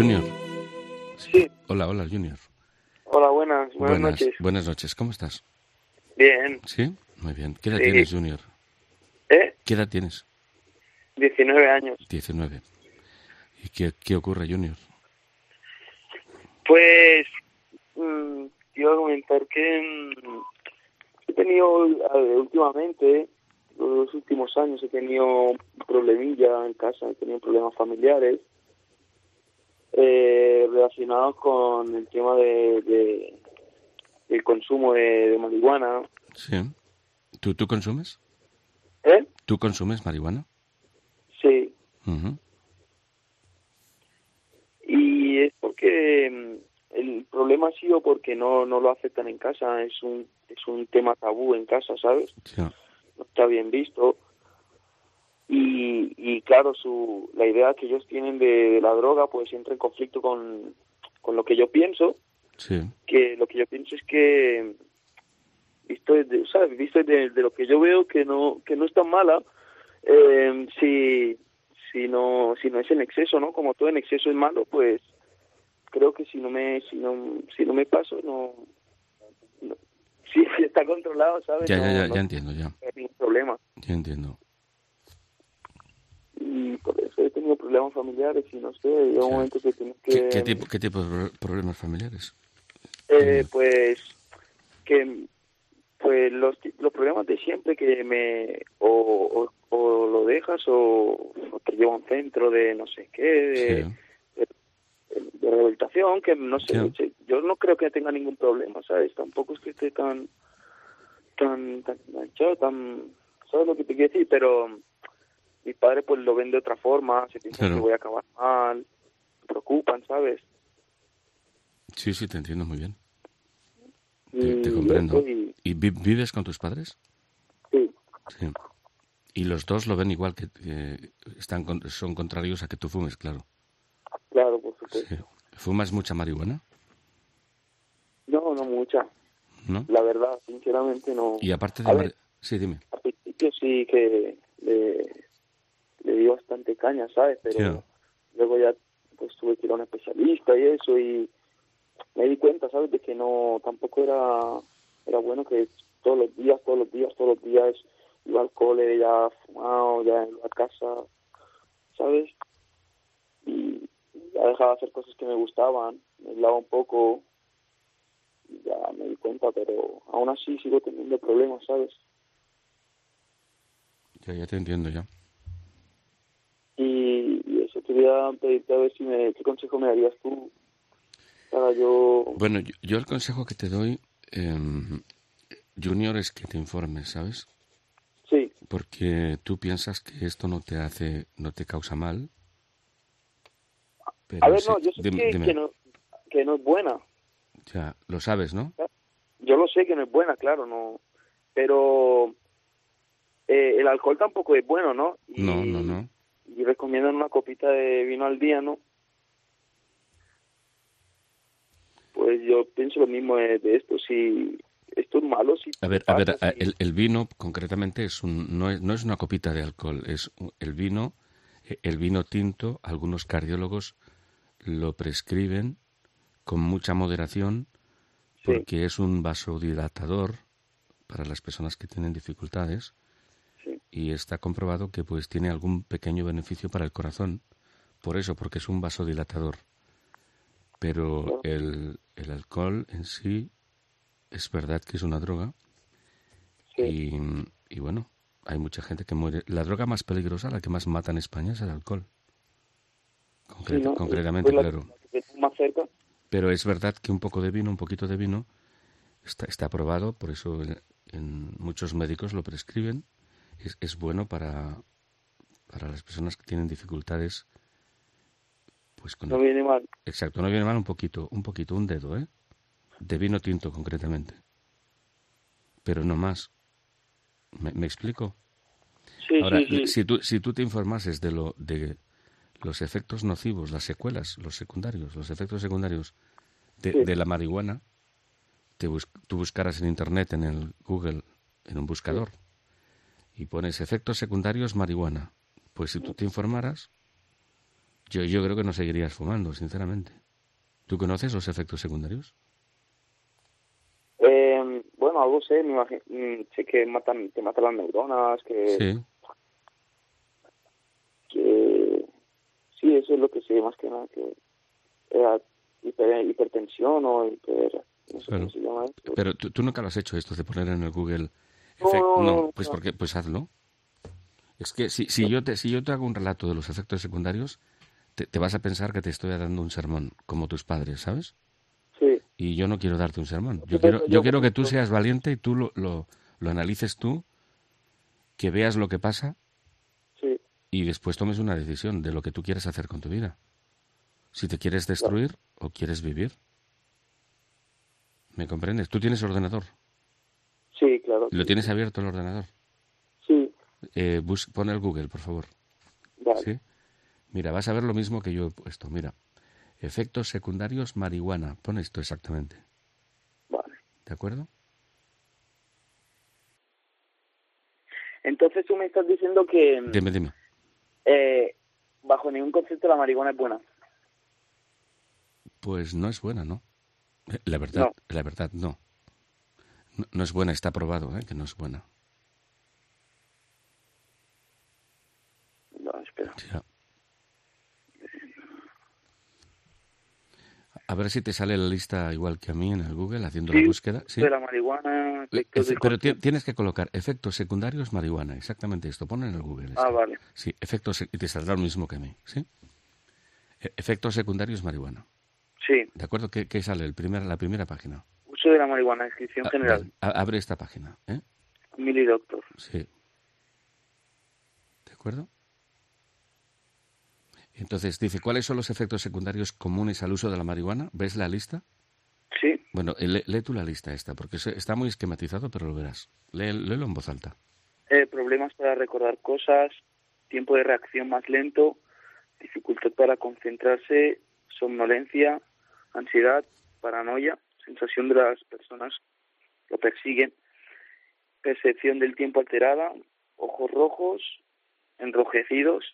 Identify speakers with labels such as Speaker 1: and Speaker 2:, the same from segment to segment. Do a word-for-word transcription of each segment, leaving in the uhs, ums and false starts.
Speaker 1: Junior.
Speaker 2: Sí.
Speaker 1: Hola, hola, Junior.
Speaker 2: Hola, buenas, buenas,
Speaker 1: Buenas
Speaker 2: noches.
Speaker 1: Buenas noches, ¿cómo estás?
Speaker 2: Bien.
Speaker 1: ¿Sí? Muy bien. ¿Qué edad
Speaker 2: Sí.
Speaker 1: tienes, Junior?
Speaker 2: ¿Eh?
Speaker 1: ¿Qué edad tienes?
Speaker 2: diecinueve años.
Speaker 1: diecinueve. ¿Y qué, qué ocurre, Junior?
Speaker 2: Pues, mmm, te iba a comentar que mm, he tenido eh, últimamente, los últimos años, he tenido un problemilla en casa, he tenido problemas familiares eh, relacionados con el tema de, de del consumo de, de marihuana.
Speaker 1: Sí. ¿Tú, tú consumes?
Speaker 2: ¿Eh?
Speaker 1: ¿Tú consumes marihuana?
Speaker 2: Sí.
Speaker 1: Ujú.
Speaker 2: Y es porque mm, el problema ha sido porque no no lo aceptan en casa, es un es un tema tabú en casa, ¿sabes?
Speaker 1: Sí.
Speaker 2: No está bien visto. Y, y claro, su la idea que ellos tienen de, de la droga pues entra en conflicto con, con lo que yo pienso,
Speaker 1: Sí.
Speaker 2: que lo que yo pienso es que visto desde, ¿sabes? Visto de, de lo que yo veo que no que no es tan mala, eh, si si no si no es en exceso, ¿no? Como todo en exceso es malo, pues creo que si no me si no si no me paso no, no si, si está controlado, ¿sabes?
Speaker 1: Ya, ya,
Speaker 2: No
Speaker 1: ya,
Speaker 2: no
Speaker 1: ya entiendo, ya.
Speaker 2: hay ningún problema.
Speaker 1: Ya entiendo.
Speaker 2: Y por eso he tenido problemas familiares y no sé, llega
Speaker 1: Sí.
Speaker 2: un momento que tienes
Speaker 1: ¿Qué,
Speaker 2: que
Speaker 1: qué tipo, qué tipo de pro- problemas familiares?
Speaker 2: eh, pues que pues los los problemas de siempre, que me o, o, o lo dejas o, o te lleva a un centro de no sé qué,
Speaker 1: Sí.
Speaker 2: de, de, de rehabilitación, que no sé,
Speaker 1: Ya.
Speaker 2: sé, yo no creo que tenga ningún problema, ¿sabes? Tampoco es que esté tan tan tan enganchado, tan, ¿sabes lo que te quiero decir? Pero mis padres pues lo ven de otra forma, se piensan
Speaker 1: Claro.
Speaker 2: que voy a acabar mal, se preocupan, ¿sabes?
Speaker 1: Sí, sí, te entiendo muy bien. Te, te
Speaker 2: Y
Speaker 1: comprendo.
Speaker 2: eso, y
Speaker 1: ¿Y vi- vives con tus padres?
Speaker 2: sí,
Speaker 1: Sí. Y los dos lo ven igual, que eh, están con- son contrarios a que tú fumes, claro.
Speaker 2: claro, por
Speaker 1: Sí.
Speaker 2: supuesto.
Speaker 1: ¿Fumas mucha marihuana?
Speaker 2: No, no mucha,
Speaker 1: ¿No?
Speaker 2: la verdad, sinceramente no.
Speaker 1: Y aparte de
Speaker 2: A
Speaker 1: mar...
Speaker 2: ver,
Speaker 1: Sí, dime.
Speaker 2: al principio sí que le, le di bastante caña, ¿sabes?
Speaker 1: Sí.
Speaker 2: Pero luego ya pues tuve que ir a un especialista y eso, y me di cuenta, ¿sabes? De que no, tampoco era, era bueno que todos los días, todos los días, todos los días iba al cole, ya fumado, ya iba a casa, ¿sabes? Y ya dejaba de hacer cosas que me gustaban, me aislaba un poco, y ya me di cuenta, pero aún así sigo teniendo problemas, ¿sabes?
Speaker 1: Ya, ya te entiendo, ya.
Speaker 2: Y, y eso quería pedirte a ver si me, qué consejo me darías tú para yo...
Speaker 1: Bueno, yo, yo el consejo que te doy, eh, Junior, es que te informes, ¿sabes?
Speaker 2: Sí,
Speaker 1: Porque tú piensas que esto no te hace, no te causa mal,
Speaker 2: a
Speaker 1: pero
Speaker 2: ver,
Speaker 1: sí,
Speaker 2: no, yo sé
Speaker 1: dime,
Speaker 2: que, que
Speaker 1: dime,
Speaker 2: no que no es buena,
Speaker 1: ya, lo sabes, ¿no?
Speaker 2: yo lo sé que no es buena, claro, no, pero eh, el alcohol tampoco es bueno, ¿no?
Speaker 1: No, no,
Speaker 2: Y,
Speaker 1: no.
Speaker 2: y recomiendan una copita de vino al día, ¿no? Pues yo pienso lo mismo de, de esto, si esto es malo, si
Speaker 1: A
Speaker 2: te
Speaker 1: ver, a ver,
Speaker 2: pasa,
Speaker 1: a-
Speaker 2: si...
Speaker 1: el, el vino concretamente es un, no es, no es una copita de alcohol, es un- el vino, eh, el vino tinto. Algunos cardiólogos lo prescriben con mucha moderación
Speaker 2: Sí,
Speaker 1: porque es un vasodilatador para las personas que tienen dificultades
Speaker 2: sí,
Speaker 1: y está comprobado que pues tiene algún pequeño beneficio para el corazón, por eso, porque es un vasodilatador. Pero
Speaker 2: claro,
Speaker 1: el, el alcohol en sí es verdad que es una droga
Speaker 2: sí,
Speaker 1: y, y bueno, hay mucha gente que muere. La droga más peligrosa, la que más mata en España, es el alcohol,
Speaker 2: sí,
Speaker 1: concreta-
Speaker 2: ¿no? Y
Speaker 1: concretamente,
Speaker 2: pues la,
Speaker 1: claro.
Speaker 2: la que tengo más cerca,
Speaker 1: Pero es verdad que un poco de vino, un poquito de vino, está, está probado, por eso en, en muchos médicos lo prescriben. Es, es bueno para, para las personas que tienen dificultades, pues con
Speaker 2: no
Speaker 1: el...
Speaker 2: viene mal.
Speaker 1: Exacto, no viene mal un poquito, un poquito, un dedo, ¿eh? De vino tinto concretamente, pero no más. ¿Me, me explico?
Speaker 2: Sí,
Speaker 1: Ahora,
Speaker 2: sí, sí,
Speaker 1: si tú, si tú te informases de lo de los efectos nocivos, las secuelas, los secundarios, los efectos secundarios de,
Speaker 2: sí,
Speaker 1: de la marihuana, te bus, tú buscaras en internet, en el Google, en un
Speaker 2: sí.
Speaker 1: buscador, y pones efectos secundarios marihuana. Pues si tú te informaras, Yo, yo creo que no seguirías fumando, sinceramente. ¿Tú conoces los efectos secundarios?
Speaker 2: Eh, bueno, algo sé, me imagino, sé que matan, te matan las neuronas, que,
Speaker 1: Sí.
Speaker 2: que sí, eso es lo que sé más que nada, que era hiper, hipertensión o hiper, no sé
Speaker 1: Claro.
Speaker 2: cómo se llama eso.
Speaker 1: Pero tú, tú nunca lo has hecho esto de poner en el Google.
Speaker 2: No,
Speaker 1: efect-
Speaker 2: no,
Speaker 1: No,
Speaker 2: no,
Speaker 1: pues
Speaker 2: no.
Speaker 1: porque, pues hazlo. Es que si, si yo te, si yo te hago un relato de los efectos secundarios, te, te vas a pensar que te estoy dando un sermón, como tus padres, ¿sabes?
Speaker 2: Sí,
Speaker 1: Y yo no quiero darte un sermón. Yo
Speaker 2: eso
Speaker 1: quiero, yo
Speaker 2: yo
Speaker 1: quiero
Speaker 2: con
Speaker 1: que tú
Speaker 2: esto.
Speaker 1: seas valiente y tú lo, lo, lo analices tú, que veas lo que pasa
Speaker 2: Sí,
Speaker 1: y después tomes una decisión de lo que tú quieres hacer con tu vida. Si te quieres
Speaker 2: claro.
Speaker 1: destruir o quieres vivir. ¿Me comprendes? Tú tienes ordenador.
Speaker 2: Sí, claro,
Speaker 1: ¿Lo
Speaker 2: sí,
Speaker 1: tienes
Speaker 2: sí.
Speaker 1: abierto el ordenador?
Speaker 2: Sí,
Speaker 1: Eh, bus- pon el Google, por favor.
Speaker 2: vale,
Speaker 1: ¿Sí? Mira, vas a ver lo mismo que yo he puesto. Mira, efectos secundarios marihuana. Pon esto exactamente.
Speaker 2: vale.
Speaker 1: ¿De acuerdo?
Speaker 2: Entonces tú me estás diciendo que
Speaker 1: Dime, dime.
Speaker 2: eh, bajo ningún concepto la marihuana es buena.
Speaker 1: Pues no es buena, ¿no? Eh, La verdad,
Speaker 2: No,
Speaker 1: la verdad, no. No, no es buena, está probado, ¿eh? Que no es buena.
Speaker 2: no, espera.
Speaker 1: Ya. A ver si te sale la lista igual que a mí en el Google haciendo la
Speaker 2: Sí,
Speaker 1: búsqueda.
Speaker 2: de
Speaker 1: ¿Sí?
Speaker 2: la marihuana,
Speaker 1: Eh,
Speaker 2: efectos
Speaker 1: efe-
Speaker 2: del
Speaker 1: Pero ti-
Speaker 2: consumo.
Speaker 1: tienes que colocar efectos secundarios marihuana. Exactamente esto. Pon en el Google
Speaker 2: Ah,
Speaker 1: esto.
Speaker 2: vale.
Speaker 1: Sí, efectos sec- y te saldrá lo mismo que a mí. ¿Sí? E- Efectos secundarios marihuana.
Speaker 2: Sí,
Speaker 1: ¿De acuerdo? ¿Qué, qué sale? El primer, la primera página.
Speaker 2: uso de la marihuana, descripción
Speaker 1: Ah,
Speaker 2: general.
Speaker 1: bien, a- abre esta página. ¿Eh?
Speaker 2: Mili Doctor.
Speaker 1: Sí. ¿De acuerdo? Entonces dice, ¿cuáles son los efectos secundarios comunes al uso de la marihuana? ¿Ves la lista?
Speaker 2: Sí,
Speaker 1: Bueno, eh, lee, lee tú la lista esta, porque se- está muy esquematizado, pero lo verás. Lee- léelo en voz alta.
Speaker 2: eh, problemas para recordar cosas, tiempo de reacción más lento, dificultad para concentrarse, somnolencia, ansiedad, paranoia, sensación de las personas que lo persiguen, percepción del tiempo alterada, ojos rojos, enrojecidos.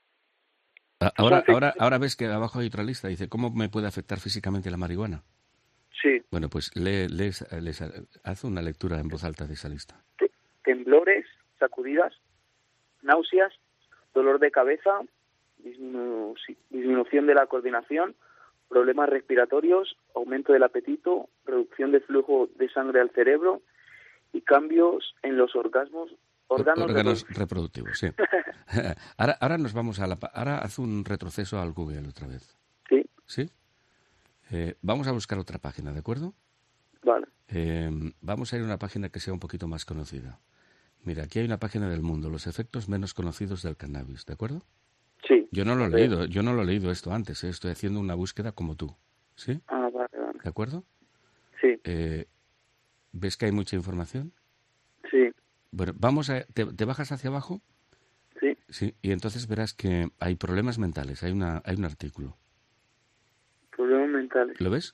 Speaker 1: A-
Speaker 2: Son
Speaker 1: Ahora, ahora,
Speaker 2: efectos.
Speaker 1: ahora ves que abajo hay otra lista. Dice, ¿cómo me puede afectar físicamente la marihuana?
Speaker 2: Sí,
Speaker 1: Bueno, pues lee, lee esa- lee esa- haz una lectura en voz alta de esa lista.
Speaker 2: te- temblores, sacudidas, náuseas, dolor de cabeza, disminu- sí, disminución de la coordinación, problemas respiratorios, aumento del apetito, reducción del flujo de sangre al cerebro y cambios en los orgasmos,
Speaker 1: Or-
Speaker 2: órganos
Speaker 1: órganos
Speaker 2: reproductivos.
Speaker 1: reproductivos, sí. ahora, ahora nos vamos a la... pa- Ahora haz un retroceso al Google otra vez.
Speaker 2: Sí,
Speaker 1: ¿Sí? Eh, vamos a buscar otra página, ¿de acuerdo?
Speaker 2: vale.
Speaker 1: Eh, vamos a ir a una página que sea un poquito más conocida. Mira, aquí hay una página del mundo, los efectos menos conocidos del cannabis, ¿de acuerdo?
Speaker 2: Sí,
Speaker 1: Yo no lo
Speaker 2: a
Speaker 1: he
Speaker 2: ver.
Speaker 1: leído, yo no lo he leído esto antes, ¿eh? Estoy haciendo una búsqueda como tú, ¿sí?
Speaker 2: Ah, vale, vale.
Speaker 1: ¿De acuerdo?
Speaker 2: Sí,
Speaker 1: Eh, ¿Ves que hay mucha información?
Speaker 2: sí,
Speaker 1: Bueno, vamos a... ¿Te, te bajas hacia abajo?
Speaker 2: sí.
Speaker 1: Sí, y entonces verás que hay problemas mentales, hay, una, hay un artículo.
Speaker 2: Problemas mentales.
Speaker 1: ¿Lo ves?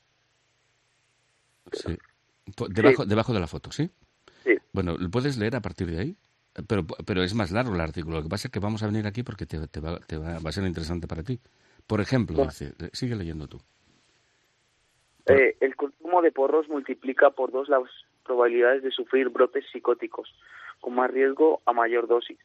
Speaker 1: Sí. Po-
Speaker 2: Sí,
Speaker 1: Debajo, debajo de la foto, ¿sí?
Speaker 2: sí.
Speaker 1: Bueno, ¿lo puedes leer a partir de ahí? Pero, pero es más largo el artículo. Lo que pasa es que vamos a venir aquí porque te, te va, te va, va a ser interesante para ti. Por ejemplo,
Speaker 2: Bueno,
Speaker 1: dice, sigue leyendo tú. Por-
Speaker 2: eh, el consumo de porros multiplica por dos las probabilidades de sufrir brotes psicóticos, con más riesgo a mayor dosis.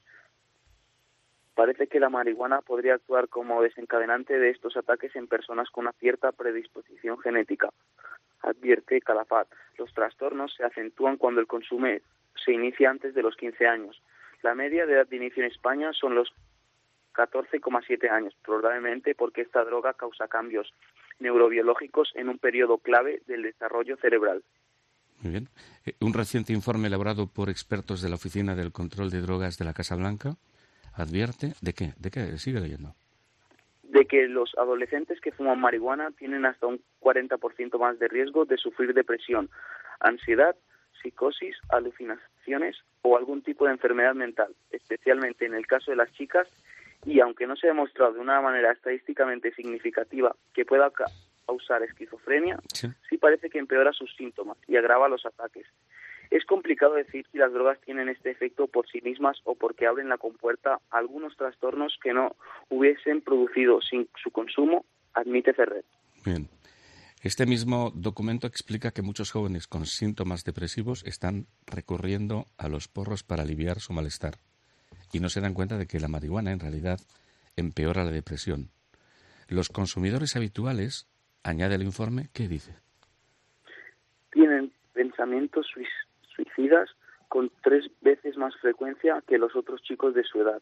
Speaker 2: Parece que la marihuana podría actuar como desencadenante de estos ataques en personas con una cierta predisposición genética. Advierte Calafat, los trastornos se acentúan cuando el consumo se inicia antes de los quince años. La media de edad de inicio en España son los catorce coma siete años, probablemente porque esta droga causa cambios neurobiológicos en un periodo clave del desarrollo cerebral.
Speaker 1: Muy bien. Eh, Un reciente informe elaborado por expertos de la Oficina del Control de Drogas de la Casa Blanca advierte... ¿De qué? ¿De qué? Sigue leyendo.
Speaker 2: De que los adolescentes que fuman marihuana tienen hasta un cuarenta por ciento más de riesgo de sufrir depresión, ansiedad, psicosis, alucinaciones o algún tipo de enfermedad mental, especialmente en el caso de las chicas, y aunque no se ha demostrado de una manera estadísticamente significativa que pueda causar esquizofrenia,
Speaker 1: Sí.
Speaker 2: sí parece que empeora sus síntomas y agrava los ataques. Es complicado decir si las drogas tienen este efecto por sí mismas o porque abren la compuerta a algunos trastornos que no hubiesen producido sin su consumo, admite Ferrer.
Speaker 1: Bien. Este mismo documento explica que muchos jóvenes con síntomas depresivos están recurriendo a los porros para aliviar su malestar y no se dan cuenta de que la marihuana en realidad empeora la depresión. Los consumidores habituales, añade el informe, ¿qué dice?
Speaker 2: Tienen pensamientos suicidas con tres veces más frecuencia que los otros chicos de su edad.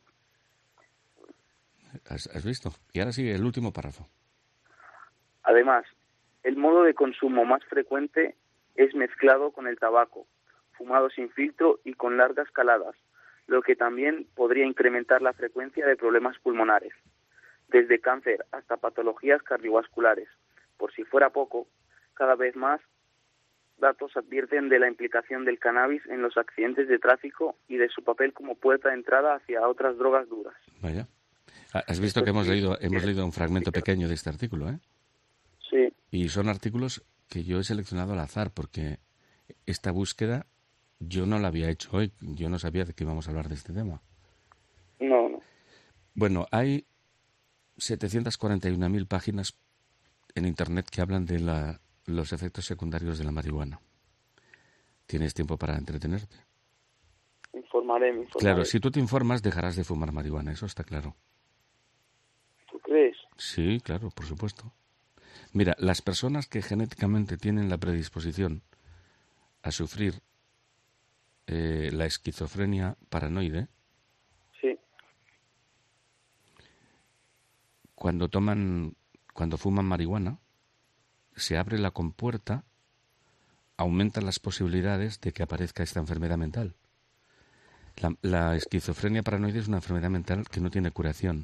Speaker 1: ¿Has, has visto? Y ahora sigue el último párrafo.
Speaker 2: Además, el modo de consumo más frecuente es mezclado con el tabaco, fumado sin filtro y con largas caladas, lo que también podría incrementar la frecuencia de problemas pulmonares, desde cáncer hasta patologías cardiovasculares. Por si fuera poco, cada vez más datos advierten de la implicación del cannabis en los accidentes de tráfico y de su papel como puerta de entrada hacia otras drogas duras.
Speaker 1: Vaya. Has visto que hemos leído, hemos leído un fragmento pequeño de este artículo, ¿eh?
Speaker 2: Sí.
Speaker 1: Y son artículos que yo he seleccionado al azar porque esta búsqueda yo no la había hecho hoy. Yo no sabía de qué íbamos a hablar de este tema.
Speaker 2: No, no.
Speaker 1: Bueno, hay setecientas cuarenta y una mil páginas en Internet que hablan de la, los efectos secundarios de la marihuana. ¿Tienes tiempo para entretenerte?
Speaker 2: Informaré, me informaré.
Speaker 1: Claro, si tú te informas dejarás de fumar marihuana, eso está claro.
Speaker 2: ¿Tú crees?
Speaker 1: Sí, claro, por supuesto. Mira, las personas que genéticamente tienen la predisposición a sufrir eh, la esquizofrenia paranoide,
Speaker 2: sí,
Speaker 1: cuando toman, cuando fuman marihuana, se abre la compuerta, aumentan las posibilidades de que aparezca esta enfermedad mental. La, la esquizofrenia paranoide es una enfermedad mental que no tiene curación.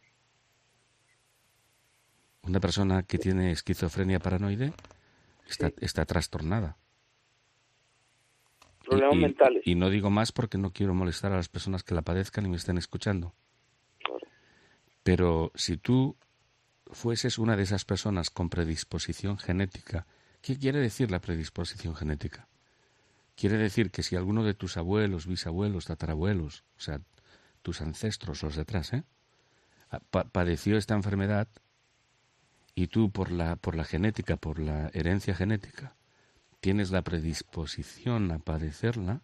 Speaker 1: Una persona que tiene esquizofrenia paranoide está, sí. está trastornada.
Speaker 2: Problemas
Speaker 1: y, y,
Speaker 2: mentales.
Speaker 1: Y no digo más porque no quiero molestar a las personas que la padezcan y me estén escuchando.
Speaker 2: Claro.
Speaker 1: Pero si tú fueses una de esas personas con predisposición genética, ¿qué quiere decir la predisposición genética? Quiere decir que si alguno de tus abuelos, bisabuelos, tatarabuelos, o sea, tus ancestros, los de atrás, ¿eh? Pa- padeció esta enfermedad, y tú por la por la genética, por la herencia genética, tienes la predisposición a padecerla.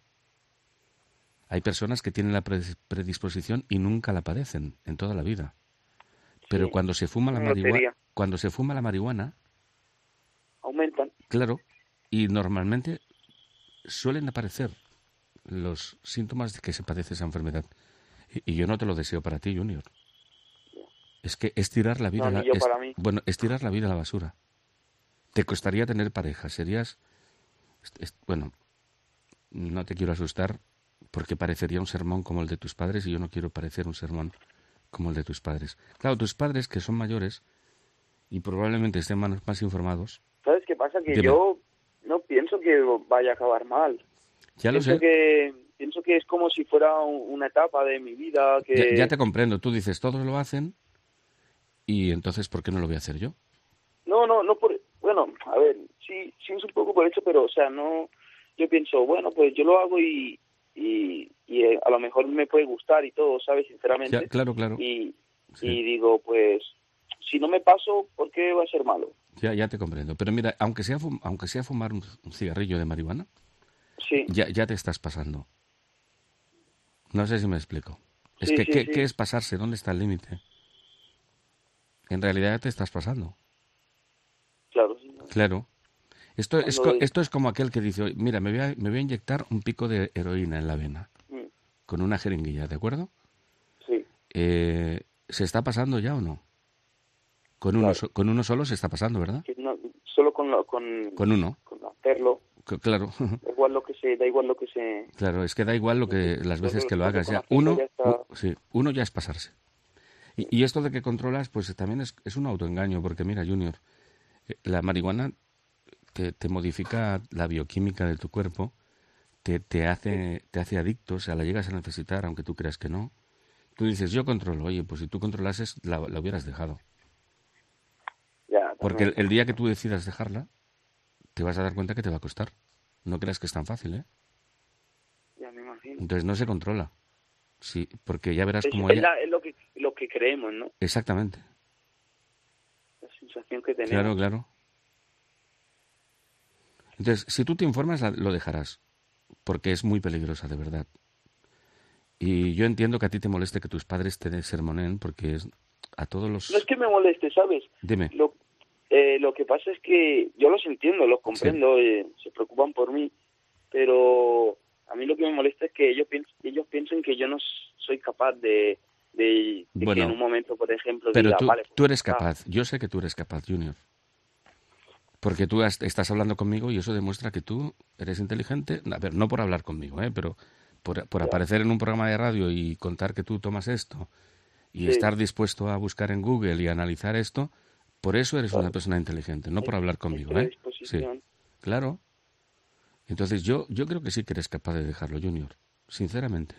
Speaker 1: Hay personas que tienen la predisposición y nunca la padecen en toda la vida. Pero
Speaker 2: sí,
Speaker 1: cuando se fuma la marihuana, cuando se fuma la marihuana,
Speaker 2: aumentan.
Speaker 1: Claro, y normalmente suelen aparecer los síntomas de que se padece esa enfermedad. Y, y yo no te lo deseo para ti, Junior. Es que es tirar la vida,
Speaker 2: no,
Speaker 1: la,
Speaker 2: ni yo
Speaker 1: es,
Speaker 2: para mí.
Speaker 1: bueno, es tirar la vida a la basura. Te costaría tener pareja, serías, es, es, bueno, no te quiero asustar porque parecería un sermón como el de tus padres y yo no quiero parecer un sermón como el de tus padres. Claro, tus padres que son mayores y probablemente estén más, más informados.
Speaker 2: ¿Sabes qué pasa? Que
Speaker 1: Dime.
Speaker 2: Yo no pienso que vaya a acabar mal.
Speaker 1: Ya lo
Speaker 2: pienso
Speaker 1: sé.
Speaker 2: Que, pienso que es como si fuera una etapa de mi vida que...
Speaker 1: Ya, ya te comprendo. Tú dices, todos lo hacen y entonces, ¿por qué no lo voy a hacer yo?
Speaker 2: No, no, no por... Bueno, a ver, sí, sí es un poco por hecho, pero, o sea, no... Yo pienso, bueno, pues yo lo hago y, y, y a lo mejor me puede gustar y todo, ¿sabes? Sinceramente.
Speaker 1: Ya, claro, claro.
Speaker 2: Y,
Speaker 1: Sí.
Speaker 2: y digo, pues, si no me paso, ¿por qué va a ser malo?
Speaker 1: Ya, ya te comprendo. Pero mira, aunque sea, fum- aunque sea fumar un, un cigarrillo de marihuana,
Speaker 2: Sí.
Speaker 1: ya, ya te estás pasando. No sé si me explico. Es
Speaker 2: Sí,
Speaker 1: que,
Speaker 2: sí,
Speaker 1: ¿qué,
Speaker 2: sí.
Speaker 1: ¿qué es pasarse? ¿Dónde está el límite? En realidad ya te estás pasando.
Speaker 2: Claro, sí.
Speaker 1: Claro. Esto es,
Speaker 2: Cuando
Speaker 1: co-
Speaker 2: de-
Speaker 1: esto es como aquel que dice, mira, me voy, a, me voy a inyectar un pico de heroína en la vena,
Speaker 2: Mm,
Speaker 1: con una jeringuilla, ¿de acuerdo?
Speaker 2: Sí,
Speaker 1: Eh, ¿Se está pasando ya o no? Con uno,
Speaker 2: Claro.
Speaker 1: so- con uno solo se está pasando, ¿verdad?
Speaker 2: que no, solo con, lo, con,
Speaker 1: Con uno,
Speaker 2: con hacerlo,
Speaker 1: C- claro.
Speaker 2: da igual lo que se, da igual lo que se...
Speaker 1: Claro, es que da igual lo que las veces que lo
Speaker 2: Solo-
Speaker 1: hagas
Speaker 2: solo
Speaker 1: ya.
Speaker 2: con hacerlo
Speaker 1: Uno,
Speaker 2: ya está-
Speaker 1: u- sí, uno ya es pasarse. Y, y esto de que controlas, pues también es, es un autoengaño, porque mira, Junior, eh, la marihuana te, te modifica la bioquímica de tu cuerpo, te, te hace te hace adicto, o sea, la llegas a necesitar, aunque tú creas que no. Tú dices, yo controlo, oye, pues si tú controlases, la, la hubieras dejado.
Speaker 2: Ya,
Speaker 1: Porque el,
Speaker 2: también.
Speaker 1: el día que tú decidas dejarla, te vas a dar cuenta que te va a costar. No creas que es tan fácil, ¿eh?
Speaker 2: imagino.
Speaker 1: Entonces no se controla. Sí, porque ya verás
Speaker 2: Es,
Speaker 1: como
Speaker 2: es,
Speaker 1: ella...
Speaker 2: la- es lo que lo que creemos, ¿no?
Speaker 1: Exactamente.
Speaker 2: La sensación que tenemos.
Speaker 1: Claro, claro. Entonces, si tú te informas, la- lo dejarás, porque es muy peligrosa, de verdad. Y yo entiendo que a ti te moleste que tus padres te sermonen, porque es a todos
Speaker 2: No es
Speaker 1: los...
Speaker 2: que me moleste, ¿sabes?
Speaker 1: Dime.
Speaker 2: Lo, eh, lo que pasa es que yo los entiendo, los comprendo, eh, se preocupan por mí, pero a mí lo que me molesta es que ellos, piens ellos piensen que yo no soy capaz de, de, de que en
Speaker 1: Bueno,
Speaker 2: un momento, por ejemplo,
Speaker 1: pero
Speaker 2: diga,
Speaker 1: tú,
Speaker 2: vale, pues
Speaker 1: tú eres
Speaker 2: ya está.
Speaker 1: capaz. Yo sé que tú eres capaz, Junior. Porque tú has- estás hablando conmigo y eso demuestra que tú eres inteligente. A ver, no por hablar conmigo, ¿eh? Pero por, por
Speaker 2: Ya,
Speaker 1: aparecer en un programa de radio y contar que tú tomas esto y
Speaker 2: sí,
Speaker 1: estar dispuesto a buscar en Google y analizar esto, por eso eres una
Speaker 2: claro,
Speaker 1: persona inteligente, no
Speaker 2: hay,
Speaker 1: por hablar
Speaker 2: hay
Speaker 1: conmigo, ¿eh? Sí,
Speaker 2: predisposición.
Speaker 1: claro. Entonces yo, yo creo que sí que eres capaz de dejarlo, Junior, sinceramente.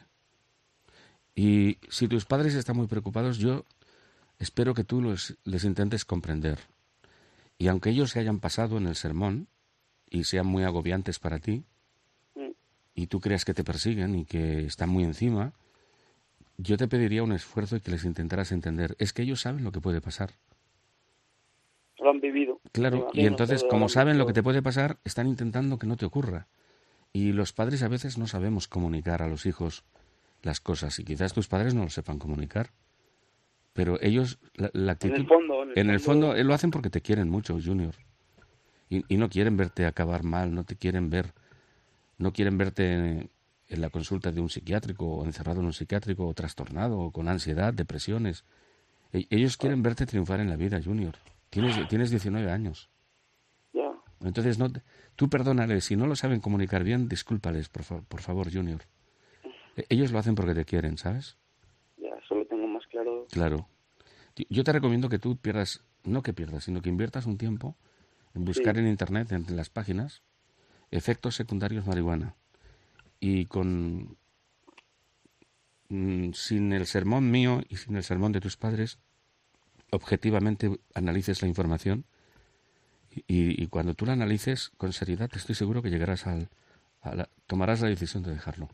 Speaker 1: Y si tus padres están muy preocupados, yo espero que tú los, les intentes comprender. Y aunque ellos se hayan pasado en el sermón y sean muy agobiantes para ti,
Speaker 2: Mm,
Speaker 1: y tú creas que te persiguen y que están muy encima, yo te pediría un esfuerzo y que les intentaras entender. Es que ellos saben lo que puede pasar.
Speaker 2: Lo han vivido, me
Speaker 1: Claro, y
Speaker 2: imagino,
Speaker 1: entonces,
Speaker 2: todo, lo
Speaker 1: como
Speaker 2: han
Speaker 1: saben lo que
Speaker 2: visto.
Speaker 1: te puede pasar, están intentando que no te ocurra. Y los padres a veces no sabemos comunicar a los hijos las cosas, y quizás tus padres no lo sepan comunicar. Pero ellos, la, la
Speaker 2: En el
Speaker 1: actitud,
Speaker 2: fondo, en el
Speaker 1: en el fondo,
Speaker 2: fondo,
Speaker 1: eh, lo hacen porque te quieren mucho, Junior. Y, y no quieren verte acabar mal, no te quieren ver, no quieren verte en la consulta de un psiquiátrico, o encerrado en un psiquiátrico, o trastornado, o con ansiedad, depresiones. E- Ellos quieren verte triunfar en la vida, Junior. Tienes, tienes diecinueve años.
Speaker 2: ya,
Speaker 1: Entonces, no, te- tú perdónales. Si no lo saben comunicar bien, discúlpales, por, fa- por favor, Junior. E- Ellos lo hacen porque te quieren, ¿sabes?
Speaker 2: ya, eso lo tengo más claro.
Speaker 1: Claro. Ti- Yo te recomiendo que tú pierdas, no que pierdas, sino que inviertas un tiempo en buscar
Speaker 2: Sí,
Speaker 1: en Internet, en las páginas, efectos secundarios marihuana. Y con mm, sin el sermón mío y sin el sermón de tus padres, objetivamente analices la información y, y cuando tú la analices con seriedad, estoy seguro que llegarás al, a la- tomarás la decisión de dejarlo.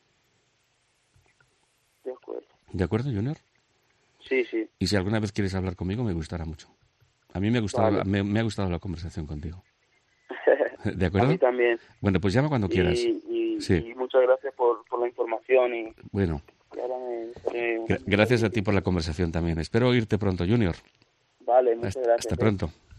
Speaker 2: de acuerdo.
Speaker 1: ¿De acuerdo, Junior?
Speaker 2: Sí, sí,
Speaker 1: Y si alguna vez quieres hablar conmigo, me gustará mucho. A mí me ha gustado,
Speaker 2: vale.
Speaker 1: me, me ha gustado la conversación contigo. ¿De
Speaker 2: A mí
Speaker 1: acuerdo?
Speaker 2: también.
Speaker 1: Bueno, pues llama cuando quieras.
Speaker 2: Y, y,
Speaker 1: Sí,
Speaker 2: y muchas gracias por, por la información y,
Speaker 1: bueno.
Speaker 2: y ahora me estaré
Speaker 1: Gra- Gracias a ti por la conversación también. Espero oírte pronto, Junior.
Speaker 2: Vale, muchas
Speaker 1: Hasta, hasta
Speaker 2: gracias. ¿eh?
Speaker 1: pronto.